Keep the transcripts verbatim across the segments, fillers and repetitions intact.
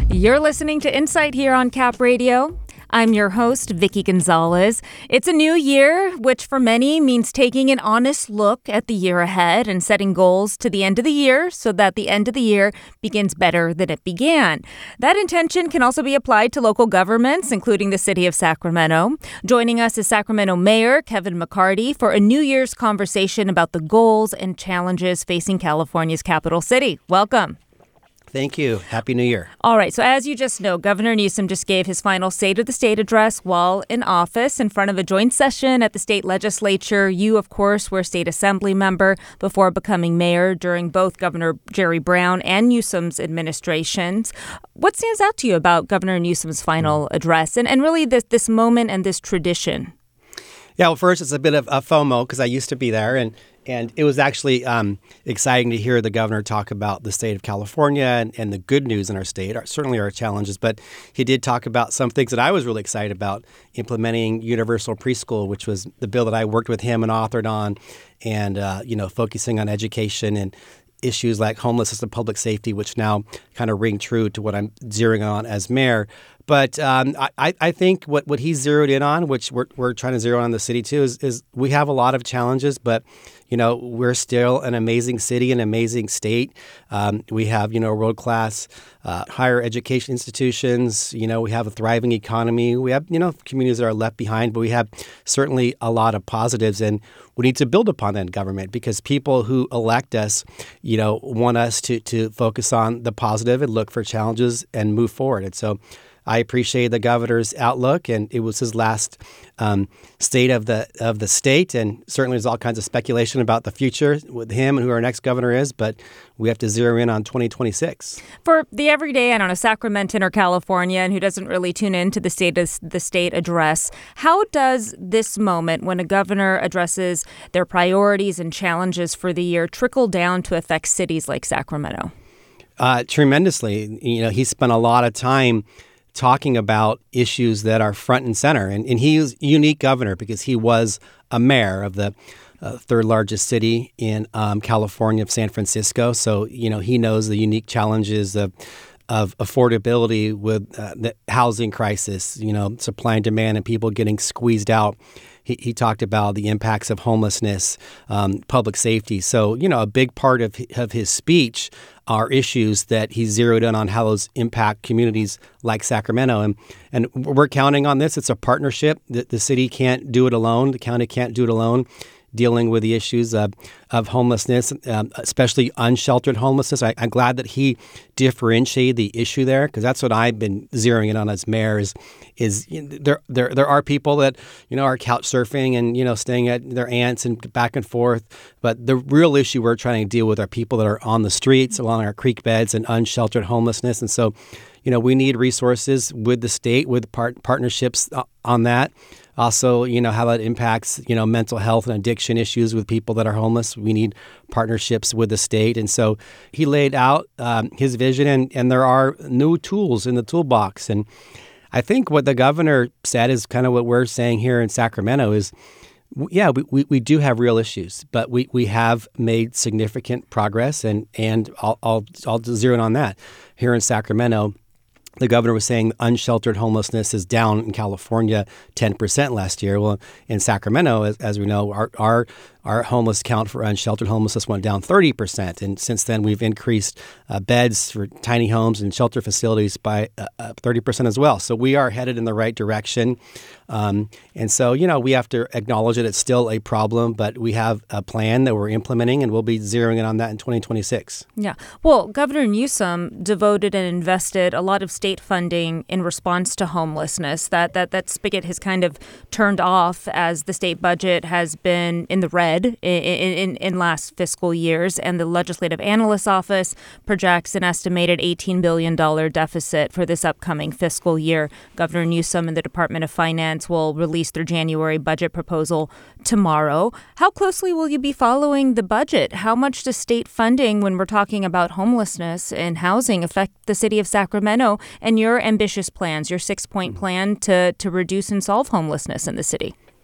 You're listening to Insight here on Cap Radio. I'm your host, Vicky Gonzalez. It's a new year, which for many means taking an honest look at the year ahead and setting goals to the end of the year so that the end of the year begins better than it began. That intention can also be applied to local governments, including the city of Sacramento. Joining us is Sacramento Mayor Kevin McCarty for a New Year's conversation about the goals and challenges facing California's capital city. Welcome. Thank you. Happy New Year. All right. So as you just know, Governor Newsom just gave his final State of the State address while in office in front of a joint session at the state legislature. You, of course, were a state assembly member before becoming mayor during both Governor Jerry Brown and Newsom's administrations. What stands out to you about Governor Newsom's final address and, and really this, this moment and this tradition? Yeah, well, first, it's a bit of a FOMO because I used to be there, and and it was actually um, exciting to hear the governor talk about the state of California and, and the good news in our state, our, certainly our challenges. But he did talk about some things that I was really excited about, implementing universal preschool, which was the bill that I worked with him and authored on, and, uh, you know, focusing on education and issues like homelessness and public safety, which now kind of ring true to what I'm zeroing on as mayor. But um, I, I think what, what he's zeroed in on, which we're, we're trying to zero on in the city too, is, is we have a lot of challenges, but, you know, we're still an amazing city, an amazing state. Um, we have, you know, world-class uh, higher education institutions. You know, we have a thriving economy. We have, you know, communities that are left behind, but we have certainly a lot of positives, and we need to build upon that in government because people who elect us, you know, want us to to focus on the positive and look for challenges and move forward. And so I appreciate the governor's outlook, and it was his last um, state of the of the state. And certainly there's all kinds of speculation about the future with him and who our next governor is, but we have to zero in on twenty twenty-six. For the everyday, I don't know, Sacramentan or Californian who doesn't really tune in to the state of the state address, how does this moment when a governor addresses their priorities and challenges for the year trickle down to affect cities like Sacramento? Uh, tremendously. You know, he spent a lot of time talking about issues that are front and center. And, and he was a unique governor because he was a mayor of the uh, third largest city in um, California, of San Francisco. So, you know, he knows the unique challenges of of affordability with uh, the housing crisis, you know, supply and demand and people getting squeezed out. He, he talked about the impacts of homelessness, um, public safety. So, you know, a big part of, of his speech are issues that he zeroed in on how those impact communities like Sacramento. And and we're counting on this. It's a partnership. The, the city can't do it alone. The county can't do it alone, dealing with the issues of, of homelessness, um, especially unsheltered homelessness. I, I'm glad that he differentiated the issue there because that's what I've been zeroing in on as mayor is, is you know, there, there there are people that, you know, are couch surfing and, you know, staying at their aunts and back and forth. But the real issue we're trying to deal with are people that are on the streets, along our creek beds and unsheltered homelessness. And so, you know, we need resources with the state, with part- partnerships on that. Also, you know, how that impacts, you know, mental health and addiction issues with people that are homeless. We need partnerships with the state. And so he laid out um, his vision, and, and there are new tools in the toolbox. And I think what the governor said is kind of what we're saying here in Sacramento is, yeah, we, we, we do have real issues, but we, we have made significant progress. And, and I'll, I'll, I'll zero in on that. Here in Sacramento, the governor was saying unsheltered homelessness is down in California ten percent last year. Well, in Sacramento, as, as we know, our, our our homeless count for unsheltered homelessness went down thirty percent. And since then, we've increased uh, beds for tiny homes and shelter facilities by uh, uh, thirty percent as well. So we are headed in the right direction. Um, and so, you know, we have to acknowledge that it's still a problem, but we have a plan that we're implementing, and we'll be zeroing in on that in twenty twenty-six. Yeah. Well, Governor Newsom devoted and invested a lot of state funding in response to homelessness. That that that spigot has kind of turned off as the state budget has been in the red in, in, in last fiscal years, and the Legislative Analyst's Office projects an estimated eighteen billion dollars deficit for this upcoming fiscal year. Governor Newsom and the Department of Finance will release their January budget proposal tomorrow. How closely will you be following the budget? How much does state funding, when we're talking about homelessness and housing, affect the city of Sacramento and your ambitious plans, your six-point plan to, to reduce and solve homelessness in the city?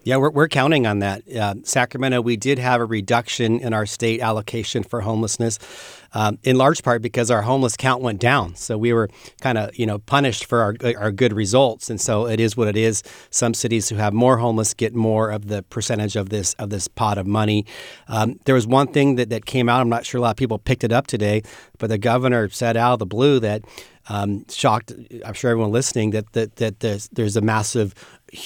Yeah, we're, we're counting on that. Uh, Sacramento, we did have a reduction in our state allocation for homelessness, um, in large part because our homeless count went down. So we were kind of, you know, punished for our our good results. And so it is what it is. Some cities who have more homeless get more of the percentage of this of this pot of money. Um, there was one thing that, that came out. I'm not sure a lot of people picked it up today, but the governor said out of the blue that Um, shocked, I'm sure everyone listening, that that, that there's, there's a massive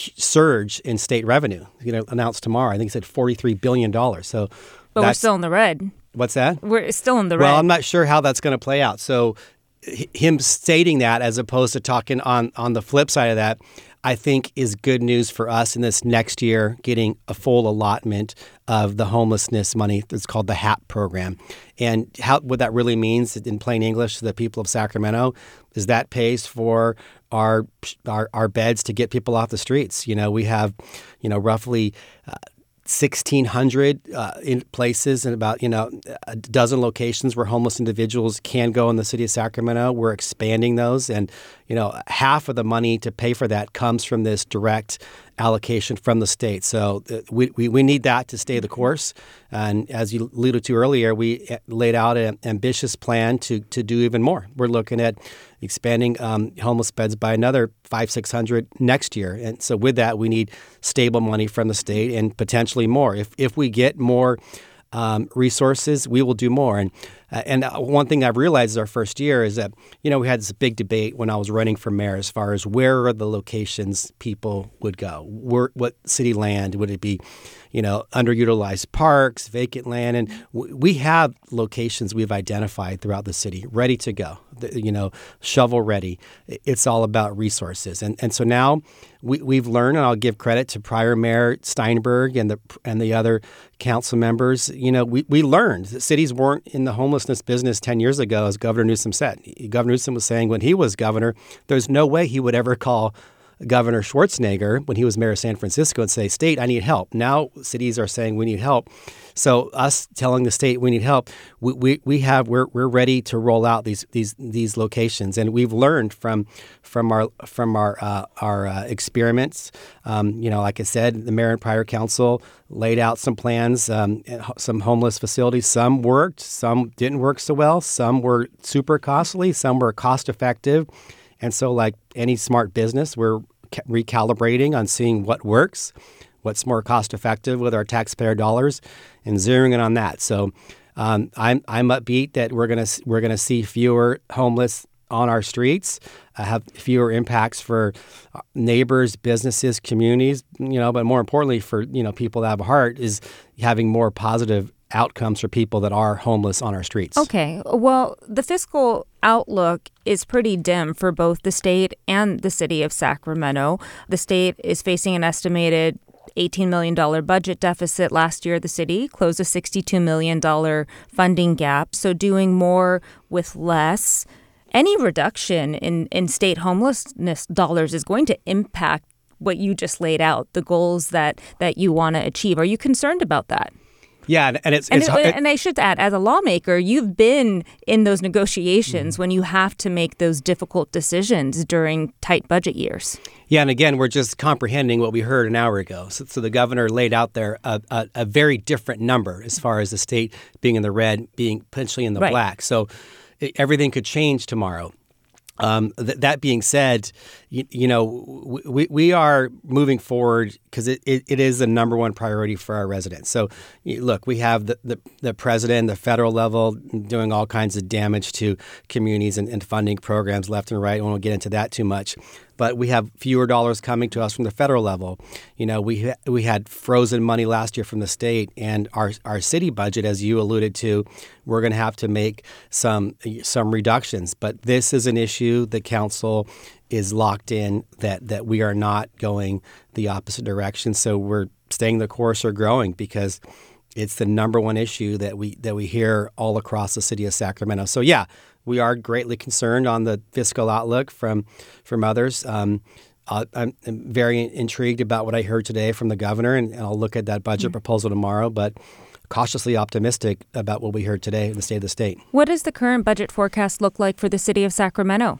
surge in state revenue, you know, announced tomorrow. I think he said forty-three billion dollars. So, but we're still in the red. What's that? We're still in the red. Well, I'm not sure how that's going to play out. So h- him stating that as opposed to talking on, on the flip side of that, I think is good news for us in this next year, getting a full allotment of the homelessness money. It's called the HAP program. And how what that really means in plain English to the people of Sacramento is that pays for our our, our beds to get people off the streets. You know, we have, you know, roughly uh, sixteen hundred uh, in places and about, you know, a dozen locations where homeless individuals can go in the city of Sacramento. We're expanding those. And, you know, half of the money to pay for that comes from this direct allocation from the state. So uh, we, we, we need that to stay the course. And as you alluded to earlier, we laid out an ambitious plan to to do even more. We're looking at expanding um, homeless beds by another five, six hundred next year. And so with that, we need stable money from the state and potentially more. If if we get more um, resources, we will do more. And uh, and one thing I've realized our first year is that, you know, we had this big debate when I was running for mayor as far as where are the locations people would go. Where, what city land would it be? You know, underutilized parks, vacant land. And w- we have locations we've identified throughout the city ready to go, the, you know, shovel ready. It's all about resources. And and so now we, we've learned, and I'll give credit to prior Mayor Steinberg and the and the other council members, you know, we, we learned that cities weren't in the homelessness business ten years ago, as Governor Newsom said. Governor Newsom was saying when he was governor, there's no way he would ever call Governor Schwarzenegger when he was mayor of San Francisco and say, state, I need help. Now cities are saying we need help. So us telling the state we need help, we we, we have we're we're ready to roll out these these these locations, and we've learned from from our from our uh, our uh, experiments. Um, you know, like I said, the mayor and prior council laid out some plans, um, some homeless facilities. Some worked, some didn't work so well. Some were super costly, some were cost effective. And so like any smart business, we're recalibrating on seeing what works, what's more cost effective with our taxpayer dollars, and zeroing in on that. So um, I'm I'm upbeat that we're gonna we're gonna see fewer homeless on our streets, uh, have fewer impacts for neighbors, businesses, communities. You know, but more importantly for you know people that have a heart is having more positive outcomes for people that are homeless on our streets. Okay. Well, the fiscal outlook is pretty dim for both the state and the city of Sacramento. The state is facing an estimated eighteen million dollars budget deficit. Last year, the city closed a sixty-two million dollars funding gap. So doing more with less. Any reduction in, in state homelessness dollars is going to impact what you just laid out, the goals that, that you want to achieve. Are you concerned about that? Yeah, and it's, and, it's it, and I should add, as a lawmaker, you've been in those negotiations mm-hmm. when you have to make those difficult decisions during tight budget years. Yeah, and again, we're just comprehending what we heard an hour ago. So, so the governor laid out there a, a, a very different number as far as the state being in the red, being potentially in the right. black. So it, everything could change tomorrow. Um, th- that being said, you, you know, we, we are moving forward because it, it, it is the number one priority for our residents. So, look, we have the, the, the president, the federal level, doing all kinds of damage to communities and, and funding programs left and right. I won't get into that too much. But we have fewer dollars coming to us from the federal level. You know, we ha- we had frozen money last year from the state, and our our city budget, as you alluded to, we're going to have to make some some reductions. But this is an issue the council is locked in that that we are not going the opposite direction. So we're staying the course or growing because it's the number one issue that we that we hear all across the city of Sacramento. So yeah. We are greatly concerned on the fiscal outlook from from others. Um, I'm very intrigued about what I heard today from the governor, and I'll look at that budget mm-hmm. proposal tomorrow, but cautiously optimistic about what we heard today in the state of the state. What does the current budget forecast look like for the city of Sacramento?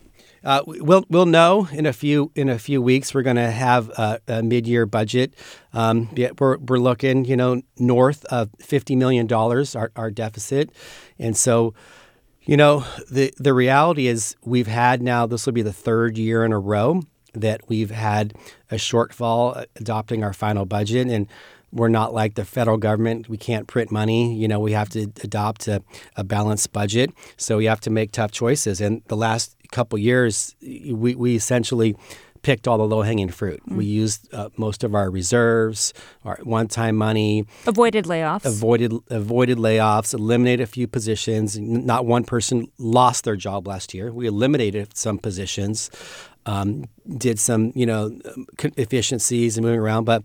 Uh, we'll we'll know in a few in a few weeks. We're going to have a, a mid-year budget. Um, yeah, we're we're looking, you know, north of fifty million dollars our, our deficit, and so, you know, the the reality is we've had now this will be the third year in a row that we've had a shortfall adopting our final budget, and we're not like the federal government. We can't print money. You know, we have to adopt a, a balanced budget. So we have to make tough choices. And the last couple years, we, we essentially picked all the low-hanging fruit. Mm. We used uh, most of our reserves, our one-time money. Avoided layoffs. Avoided avoided layoffs, eliminated a few positions. Not one person lost their job last year. We eliminated some positions, um, did some, you know, efficiencies and moving around. But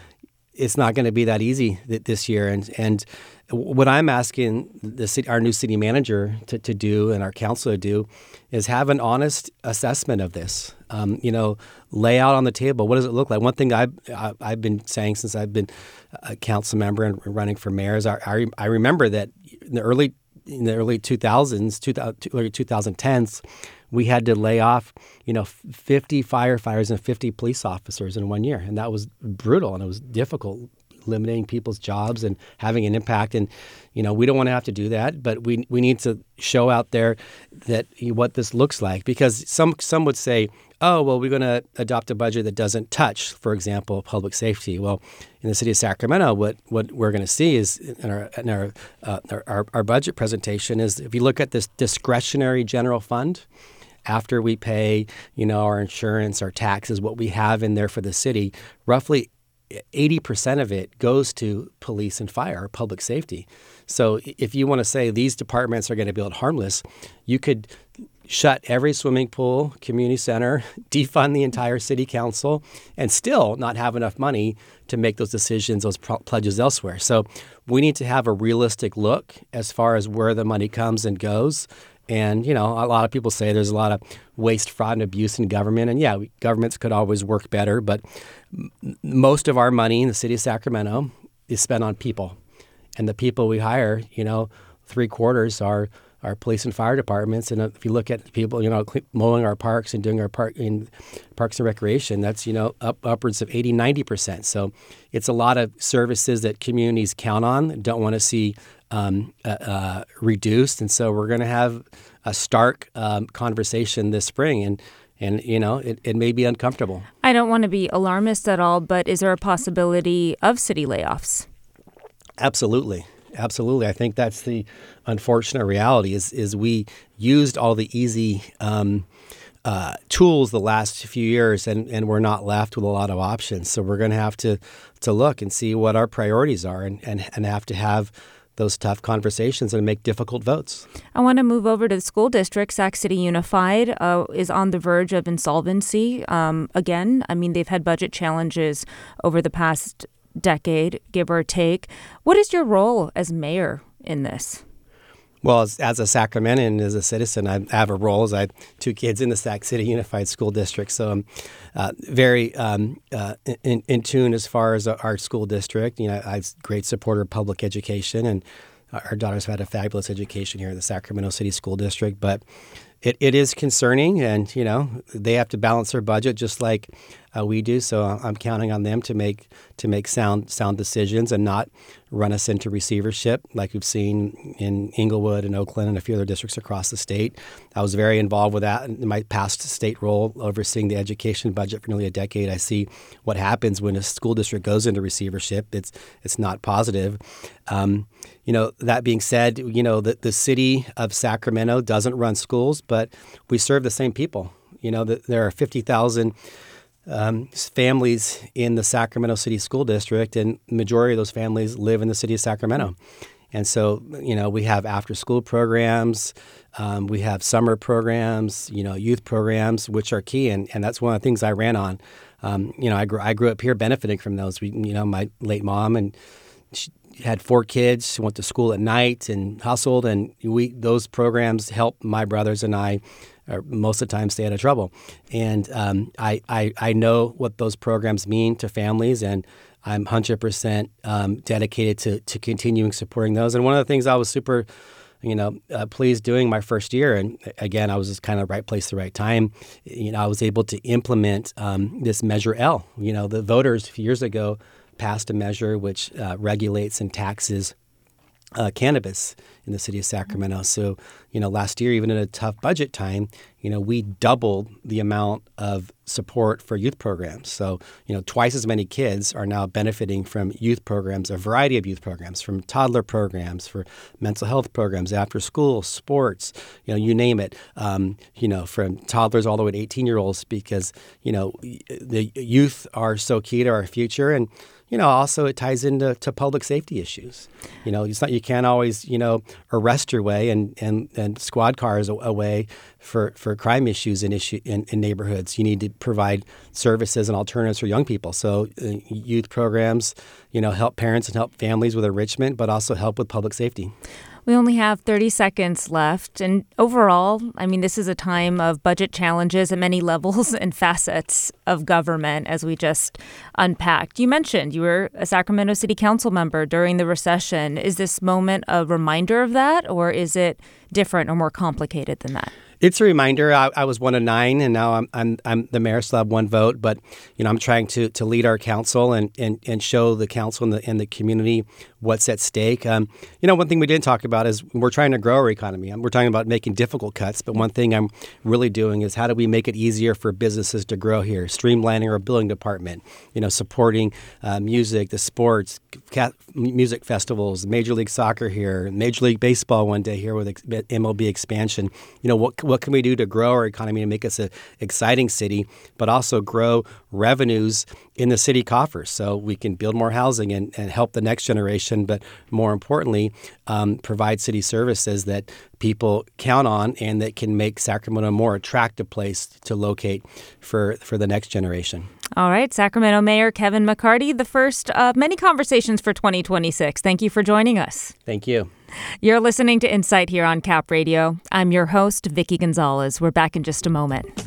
it's not going to be that easy th- this year. And and what I'm asking the city, our new city manager to, to do and our council to do is have an honest assessment of this. Um, you know, lay out on the table, what does it look like? One thing I've, I've been saying since I've been a council member and running for mayor is I, I, I remember that in the early in the early two thousands, early twenty tens, we had to lay off, you know, fifty firefighters and fifty police officers in one year. And that was brutal and it was difficult, eliminating people's jobs and having an impact. And, you know, we don't want to have to do that, but we we need to show out there that what this looks like. Because some some would say, oh, well, we're going to adopt a budget that doesn't touch, for example, public safety. Well, in the city of Sacramento, what, what we're going to see is in our in our, uh, our our budget presentation is if you look at this discretionary general fund, after we pay, you know, our insurance, our taxes, what we have in there for the city, roughly eighty percent of it goes to police and fire, public safety. So if you want to say these departments are going to be held harmless, you could shut every swimming pool, community center, defund the entire city council, and still not have enough money to make those decisions, those pro- pledges elsewhere. So we need to have a realistic look as far as where the money comes and goes. And, you know, a lot of people say there's a lot of waste, fraud, and abuse in government. And, yeah, we, governments could always work better. But m- most of our money in the city of Sacramento is spent on people. And the people we hire, you know, three quarters are our police and fire departments. And if you look at people, you know, mowing our parks and doing our park in parks and recreation, that's, you know, up upwards of eighty, ninety percent. So it's a lot of services that communities count on, don't want to see um, uh, uh, reduced. And so we're going to have a stark um, conversation this spring. And And, you know, it, it may be uncomfortable. I don't want to be alarmist at all, but is there a possibility of city layoffs? Absolutely. Absolutely. I think that's the unfortunate reality is is we used all the easy um, uh, tools the last few years and, and we're not left with a lot of options. So we're going to have to to look and see what our priorities are and, and, and have to have those tough conversations and make difficult votes. I want to move over to the school district. Sac City Unified uh, is on the verge of insolvency um, again. I mean, they've had budget challenges over the past decade, give or take. What is your role as mayor in this? Well, as, as a Sacramentan, as a citizen, I have a role as I have two kids in the Sac City Unified School District. So I'm uh, very um, uh, in, in tune as far as our school district. You know, I'm a great supporter of public education, and our daughters have had a fabulous education here in the Sacramento City School District. But it, it is concerning, and, you know, they have to balance their budget just like uh, we do. So I'm counting on them to make to make sound sound decisions and not run us into receivership like we've seen in Inglewood and Oakland and a few other districts across the state. I was very involved with that in my past state role, overseeing the education budget for nearly a decade. I see what happens when a school district goes into receivership. It's it's not positive. Um, you know, that being said, you know, the, the city of Sacramento doesn't run schools, but we serve the same people. You know, the, there are fifty thousand Um, families in the Sacramento City School District, and the majority of those families live in the city of Sacramento. And so, you know, we have after-school programs, um, we have summer programs, you know, youth programs, which are key, and, and that's one of the things I ran on. Um, you know, I grew, I grew up here benefiting from those. We, you know, my late mom, and she had four kids, she went to school at night and hustled, and we those programs helped my brothers and I or most of the time stay out of trouble. And um, I, I I know what those programs mean to families, and I'm one hundred percent um, dedicated to to continuing supporting those. And one of the things I was super you know, uh, pleased doing my first year. And again, I was just kind of right place, the right time. You know, I was able to implement um, this Measure L. You know, the voters a few years ago passed a measure which uh, regulates and taxes Uh, cannabis in the city of Sacramento. So, you know, last year, even in a tough budget time, you know, we doubled the amount of support for youth programs. So, you know, twice as many kids are now benefiting from youth programs, a variety of youth programs, from toddler programs, for mental health programs, after school, sports, you know, you name it, um, you know, from toddlers all the way to eighteen-year-olds, because, you know, the youth are so key to our future. And you know, also it ties into to public safety issues. You know, it's not you can't always, you know, arrest your way and and, and squad cars away for, for crime issues in issue in, in neighborhoods. You need to provide services and alternatives for young people. So uh, youth programs, you know, help parents and help families with enrichment, but also help with public safety. We only have thirty seconds left. And overall, I mean, this is a time of budget challenges at many levels and facets of government, as we just unpacked. You mentioned you were a Sacramento City Council member during the recession. Is this moment a reminder of that, or is it different or more complicated than that? It's a reminder. I, I was one of nine, and now I'm I'm I'm the mayor, so I have one vote. But you know, I'm trying to to lead our council and and, and show the council and the and the community what's at stake. Um, you know, one thing we didn't talk about is we're trying to grow our economy. We're talking about making difficult cuts, but one thing I'm really doing is how do we make it easier for businesses to grow here? Streamlining our billing department. You know, supporting uh, music, the sports, ca- music festivals, Major League Soccer here, Major League Baseball one day here with ex- M L B expansion. You know, what what can we do to grow our economy and make us an exciting city, but also grow revenues in the city coffers so we can build more housing and, and help the next generation, but more importantly, um, provide city services that people count on and that can make Sacramento a more attractive place to locate for, for the next generation. All right. Sacramento Mayor Kevin McCarty, the first of many conversations for twenty twenty-six. Thank you for joining us. Thank you. You're listening to Insight here on Cap Radio. I'm your host, Vicki Gonzalez. We're back in just a moment.